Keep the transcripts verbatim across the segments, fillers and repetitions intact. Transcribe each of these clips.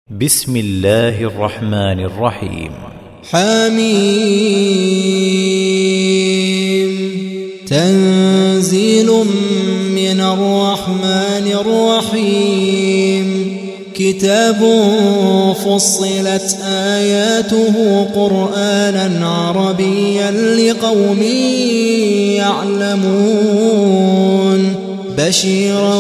بسم الله الرحمن الرحيم. حميم تنزيل من الرحمن الرحيم. كتاب فصلت آياته قرآنا عربيا لقوم يعلمون بشيرا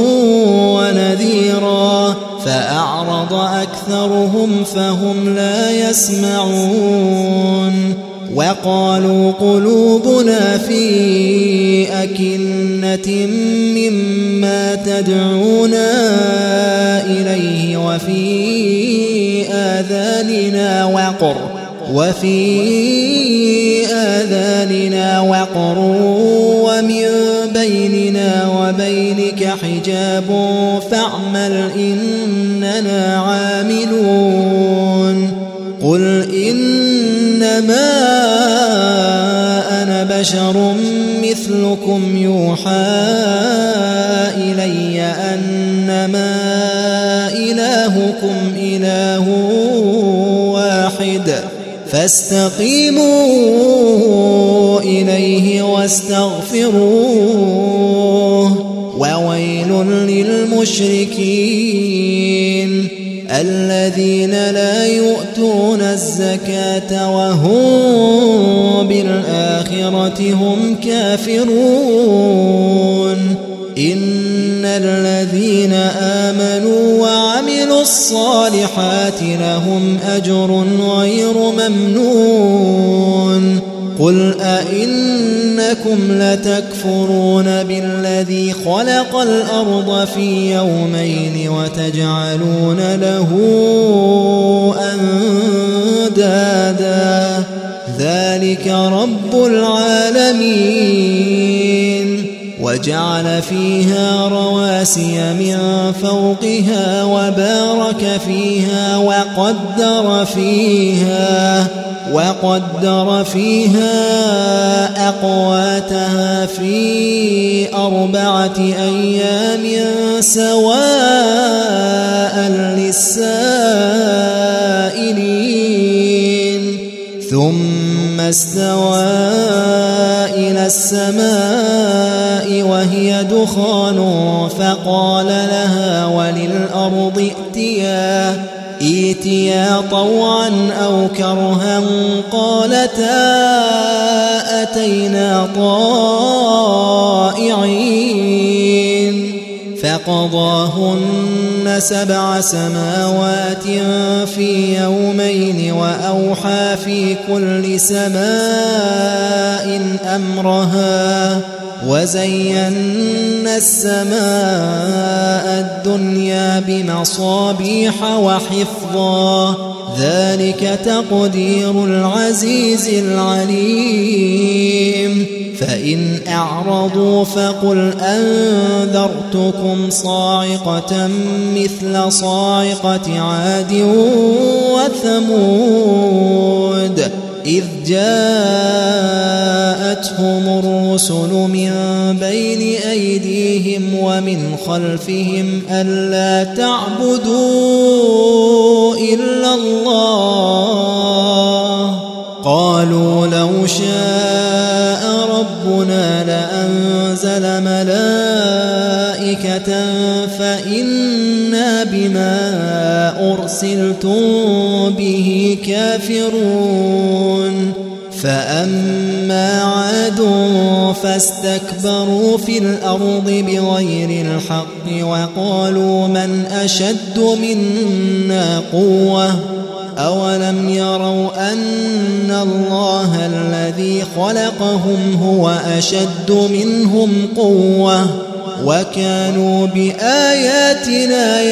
ونذيرا فأعرض أكثرهم فهم لا يسمعون. وقالوا قلوبنا في أكنة مما تدعونا إليه وفي آذاننا وقر وفي آذاننا وقر ومن بيننا وبينك حجاب فاعمل إننا عاملون. قل إنما أنا بشر مثلكم يوحى إلي أنما إلهكم إله واحد فاستقيموا إليه واستغفروه. وويل للمشركين الذين لا يؤتون الزكاة وهم بالآخرة هم كافرون. إن الذين آمنوا وعملوا الصالحات لهم أجر غير ممنون. قل أئنكم لتكفرون بالذي خلق الأرض في يومين وتجعلون له أندادا ذلك رب العالمين. وجعل فيها رواسي من فوقها وبارك فيها وقدر فيها وقدر فيها أقواتها في أربعة أيام سواء للسائلين. ثم استوى إلى السماء وهي دخان فقال لها وللأرض ائتيا ائتيا طوعا أو كرها قالتا أتينا طائعين. فقضاهن سبع سماوات في يومين وأوحى في كل سماء أمرها وزينا السماء الدنيا بمصابيح وحفظا ذلك تقدير العزيز العليم. فإن أعرضوا فقل أنذرتكم صاعقة مثل صاعقة عاد وثمود إذ جاءتهم الرسل من بين أيديهم ومن خلفهم ألا تعبدوا إلا الله قالوا لو شاء ربنا لأنزل ملائكة فإنا بما أرسلتم به كافرون. فأما عاد فاستكبروا في الأرض بغير الحق وقالوا من أشد منا قوة أولم يروا أن الله الذي خلقهم هو أشد منهم قوة وكانوا بآياتنا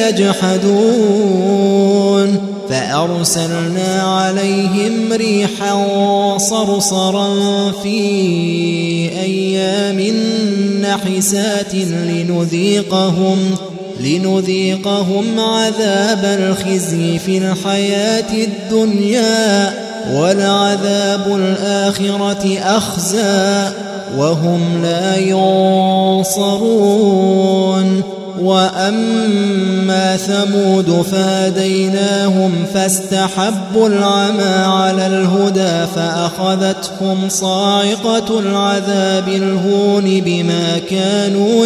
يجحدون. فأرسلنا عليهم ريحا صرصرا في أيام نحسات لنذيقهم لنذيقهم عذاب الخزي في الحياة الدنيا ولعذاب الآخرة أخزى وهم لا ينصرون. وأما ثمود فهديناهم فاستحبوا العمى على الهدى فأخذتهم صاعقة العذاب الهون بما كانوا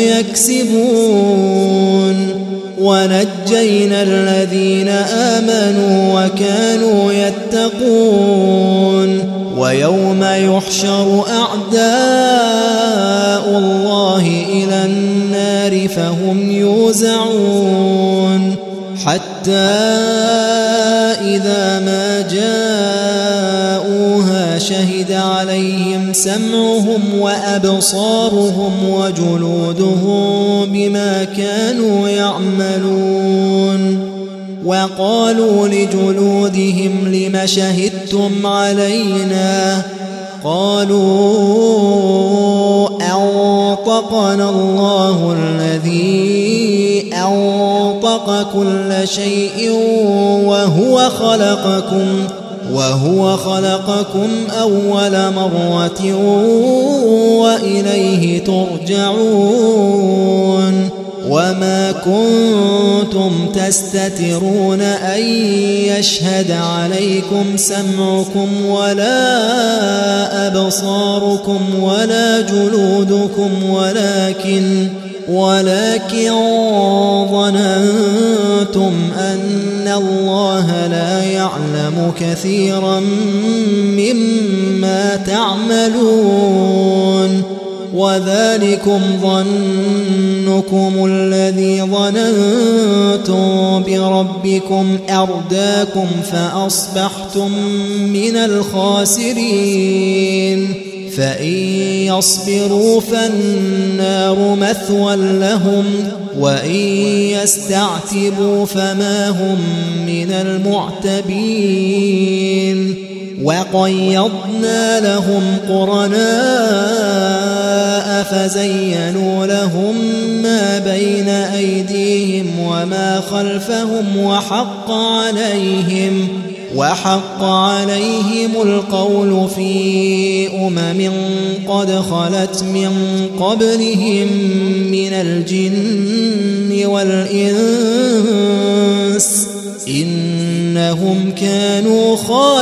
يكسبون ونجينا الذين آمنوا وكانوا يتقون ويوم يحشر أعداء الله إلى النار فهم يوزعون حتى إذا ما جاءوها شهد عليهم سمعهم وأبصارهم وجلودهم بما كانوا يعملون وقالوا لجلودهم لم شهدتم علينا قالوا أنطقنا الله الذي أنطق كل شيء وهو خلقكم وهو خلقكم أول مرة وإليه ترجعون وما كنتم تستترون أن يشهد عليكم سمعكم ولا أبصاركم ولا جلودكم ولكن ولكن ظننتم أن الله لا يعلم كثيرا مما تعملون وذلكم ظنكم الذي ظننتم بربكم أرداكم فأصبحتم من الخاسرين فإن يصبروا فالنار مثوى لهم وإن يستعتبوا فما هم من المعتبين وقيضنا لهم قرناء فزينوا لهم ما بين أيديهم وما خلفهم وحق عليهم وحق عليهم القول في أمم قد خلت من قبلهم من الجن والإنس إنهم كانوا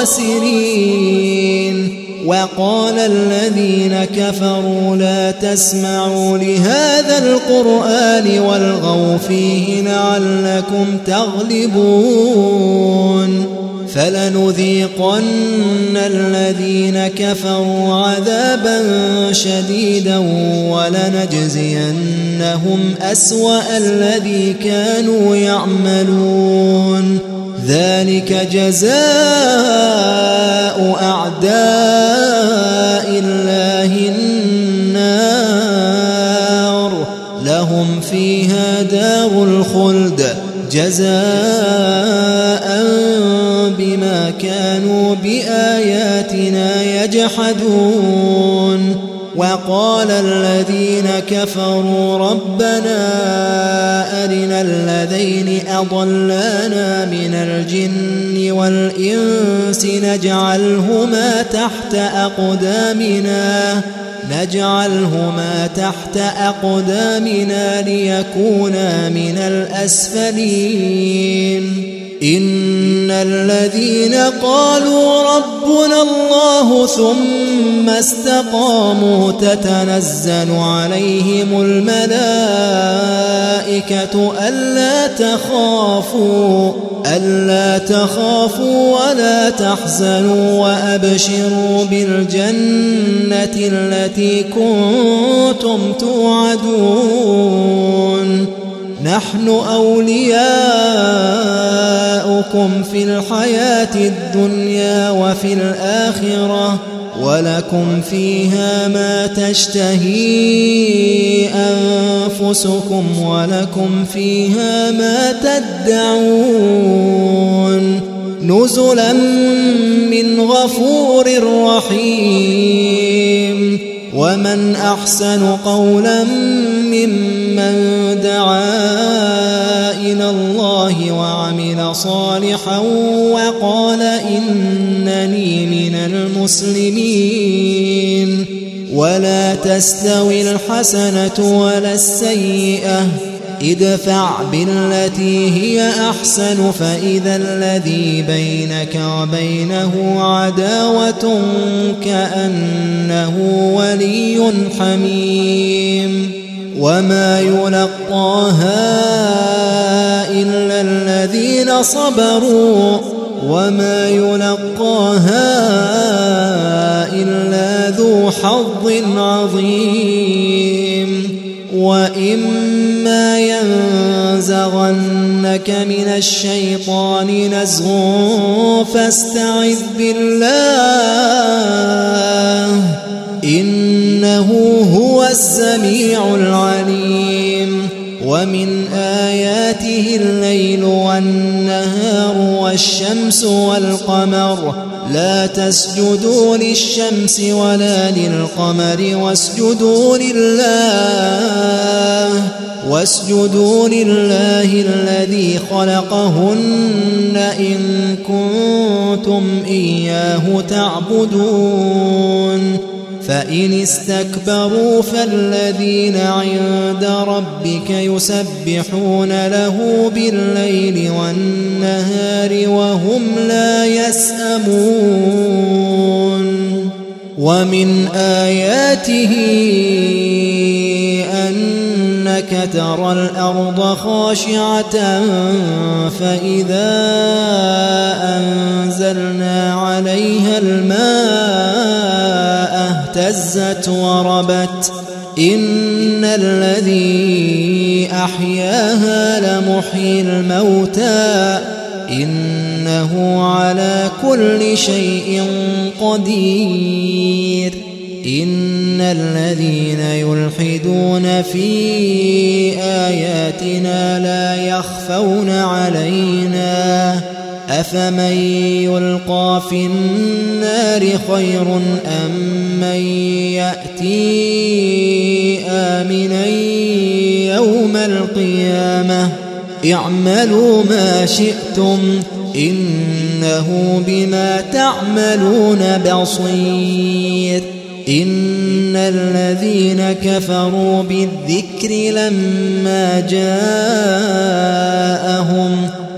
خاسرين وقال الذين كفروا لا تسمعوا لهذا القرآن والغوا فيه لعلكم تغلبون فلنذيقن الذين كفروا عذابا شديدا ولنجزينهم أسوأ الذي كانوا يعملون ذلك جزاء أعداء الله النار لهم فيها دار الخلد جزاء بما كانوا بآياتنا يجحدون وقال الذين كفروا ربنا أرنا الذين أضلانا من الجن والإنس نجعلهما تحت أقدامنا نجعلهما تحت أقدامنا ليكونا من الأسفلين إن الذين قالوا ربنا الله ثم استقاموا تتنزل عليهم الملائكة ألا تخافوا ألا تخافوا ولا تحزنوا وأبشروا بالجنة التي كنتم توعدون نحن أولياؤكم في الحياة الدنيا وفي الآخرة ولكم فيها ما تشتهي أنفسكم ولكم فيها ما تدعون نزلا من غفور رحيم ومن أحسن قولا ممن دعا إلى الله وعمل صالحا وقال إنني من المسلمين ولا تستوي الحسنة ولا السيئة ادفع بالتي هي أحسن فإذا الذي بينك وبينه عداوة كأنه ولي حميم وما يلقاها إلا الذين صبروا وما يلقاها إلا ذو حظ عظيم وإما ينزغنك من الشيطان نزغ فاستعذ بالله إنه هو السميع العليم ومن آياته الليل والنهار والشمس والقمر لا تسجدوا للشمس ولا للقمر واسجدوا لله واسجدوا لله الذي خلقهن إن كنتم إياه تعبدون فإن استكبروا فالذين عند ربك يسبحون له بالليل والنهار وهم لا يسأمون ومن آياته أنك ترى الأرض خاشعة فإذا أنزلنا عليها الماء اهتزت وربت إن الذي أحياها لمحيي الموتى إنه على كل شيء قدير إن الذين يلحدون في آياتنا لا يخفون علينا أفمن يلقى في النار خير أم من يأتي آمنا يوم القيامة اعملوا ما شئتم إنه بما تعملون بصير إن الذين كفروا بالذكر لما جاءهم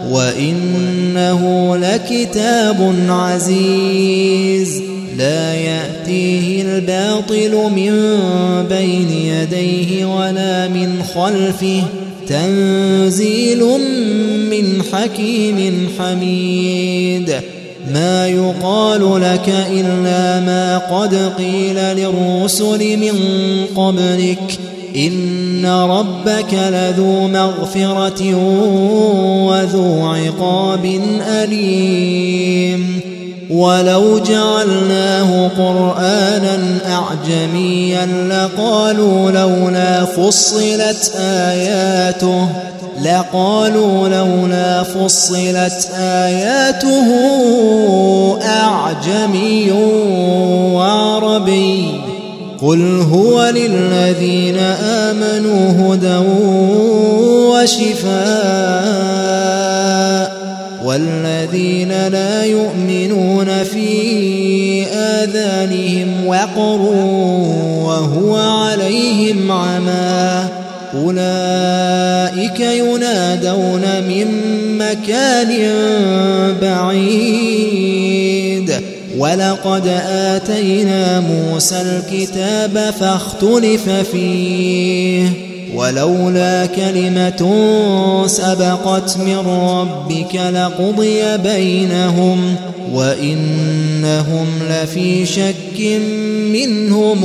وإنه لكتاب عزيز لا يأتيه الباطل من بين يديه ولا من خلفه تنزيل من حكيم حميد ما يقال لك إلا ما قد قيل للرسل من قبلك إن ربك لذو مغفرة وذو عقاب أليم ولو جعلناه قرآنا أعجميا لقالوا لولا فصلت آياته لقالوا لولا فصلت آياته أعجمي وعربي قل هو للذين آمنوا هدى وشفاء والذين لا يؤمنون في آذانهم وقر وهو عليهم عمى أولئك ينادون من مكان بعيد ولقد آتينا موسى الكتاب فاختلف فيه ولولا كلمة سبقت من ربك لقضي بينهم وإنهم لفي شك منه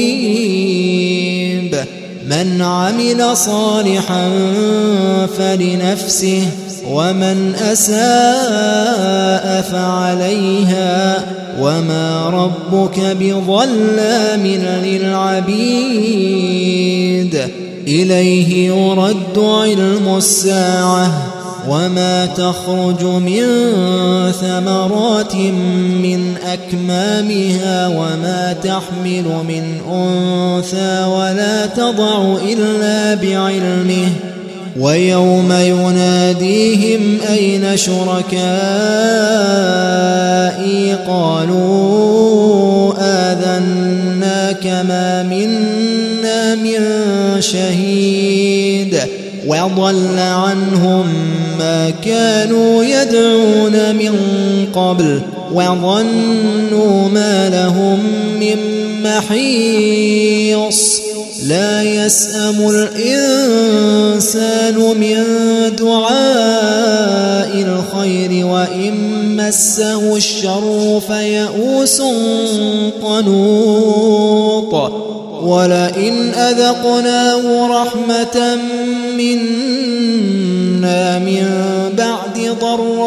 مريب من عمل صالحا فلنفسه ومن أساء فعليها وما ربك بظلام للعبيد إليه يرد علم الساعة وما تخرج من ثمرات من أكمامها وما تحمل من أنثى ولا تضع إلا بعلمه ويوم يناديهم أين شركائي قالوا آذناك ما منا من شهيد وضل عنهم ما كانوا يدعون من قبل وظنوا ما لهم من محيص لا يسأم الإنسان من دعاء الخير وإن مسه الشر فيئوس قنوط ولئن أذقناه رحمة منا من بعد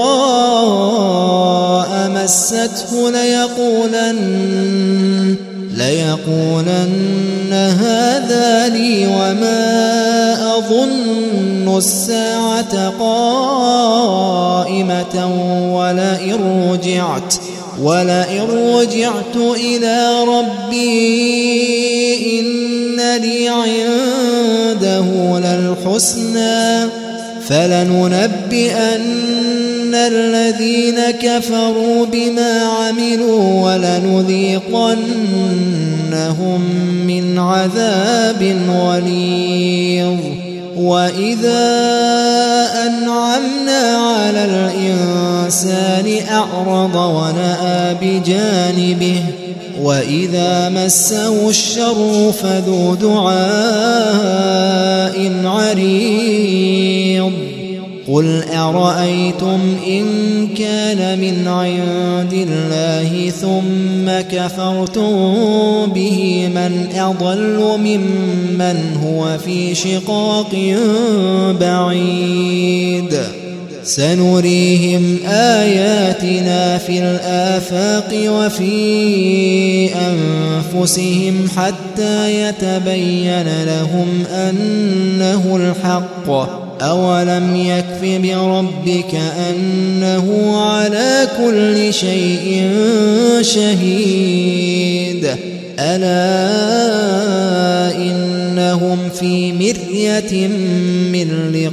ضراء مسته ليقولن ليقولن هذا لي وما أظن الساعة قائمة ولئن رجعت ولئن رجعت إلى ربي إن لي عنده للحسنى فلننبئن الذين كفروا بما عملوا ولنذيقنهم من عذاب غليظ وإذا أنعمنا على الإنسان أعرض ونأى بجانبه وإذا مسه الشر فذو دعاء عريض قل أرأيتم إن كان من عند الله ثم كفرتم به من أضل ممن هو في شقاق بعيد سنريهم آياتنا في الآفاق وفي أنفسهم حتى يتبين لهم أنه الحق أولم يكف بربك أنه على كل شيء شهيد ألا إنهم في مرية من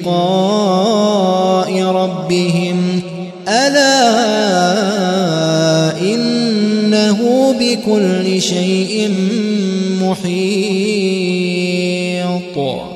لقاء ربهم ألا إنه بكل شيء محيط